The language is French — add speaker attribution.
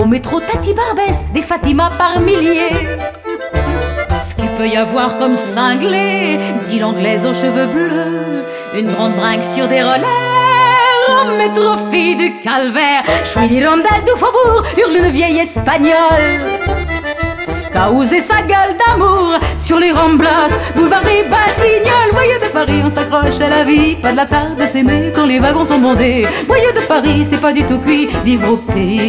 Speaker 1: métro Tati Barbès, des Fatima par milliers. Ce qu'il peut y avoir comme cinglé, dit l'anglaise aux cheveux bleus, une grande brinque sur des relais, en métro fille du calvaire. Chouin l'hirondelle du faubourg, hurle une vieille espagnole, qu'a osé sa gueule d'amour sur les Ramblas, boulevard des Batignolles. Voyeux de Paris, on s'accroche à la vie, pas de la tarte de s'aimer quand les wagons sont bondés. Voyeux de Paris, c'est pas du tout cuit, vivre au pays